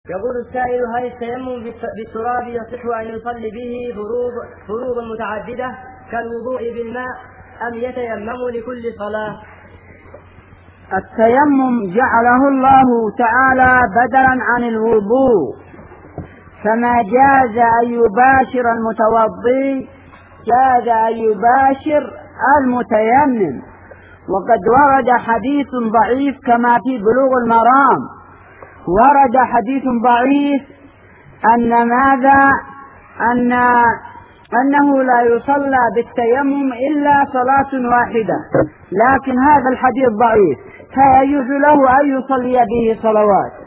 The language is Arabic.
يقول السائل: هل التيمم بالتراب يصح أن يصلي به فروض متعددة كالوضوء بالماء أم يتيمم لكل صلاة؟ التيمم جعله الله تعالى بدلا عن الوضوء، فما جاز أن يباشر المتوضي جاز أن يباشر المتيمم. وقد ورد حديث ضعيف كما في بلوغ المرام، ورد حديث ضعيف أنه لا يصلى بالتيمم إلا صلاة واحدة، لكن هذا الحديث ضعيف، فيجوز له أن يصلي به صلوات.